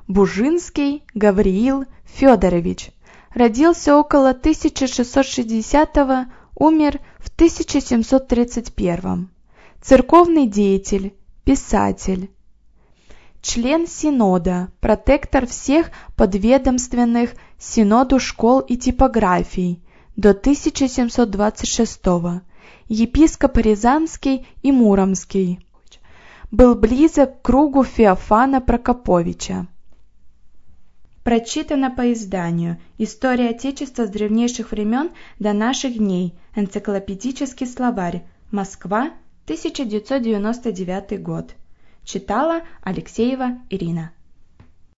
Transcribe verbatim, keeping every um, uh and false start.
Бужинский Гавриил Федорович. Родился около тысяча шестьсот шестидесятого, умер в тысяча семьсот тридцать первом. Церковный деятель, писатель. Член Синода, протектор всех подведомственных Синоду школ и типографий до тысяча семьсот двадцать шестого. Епископ Рязанский и Муромский. Был близок к кругу Феофана Прокоповича. Прочитано по изданию «История Отечества с древнейших времен до наших дней. Энциклопедический словарь. Москва, тысяча девятьсот девяносто девятый год». Читала Алексеева Ирина.